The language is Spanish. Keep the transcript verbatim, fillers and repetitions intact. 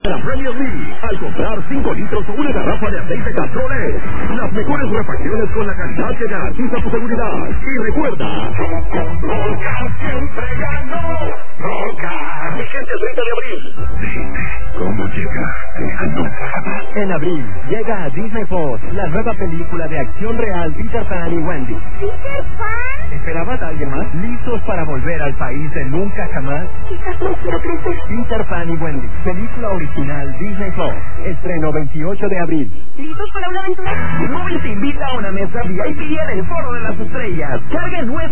La Premier League, al comprar cinco litros o una garrafa de aceite Castrol, las mejores refacciones con la calidad que garantiza tu seguridad. Y recuerda, Roca siempre ganó. Roca. Vigente el treinta de abril. Dime, ¿cómo llegaste a nunca jamás? En abril, llega a Disney Fox la nueva película de acción real Peter Pan y Wendy. ¿Peter Pan? ¿Esperabas a alguien más? ¿Listos para volver al país de nunca jamás? Quizás no quiero crecer. Peter Pan y Wendy, película original Disney Fox. Estreno veintiocho de abril. ¿Listos para una aventura? Móvil te invita a una mesa V I P en el Foro de las Estrellas. Carga nueve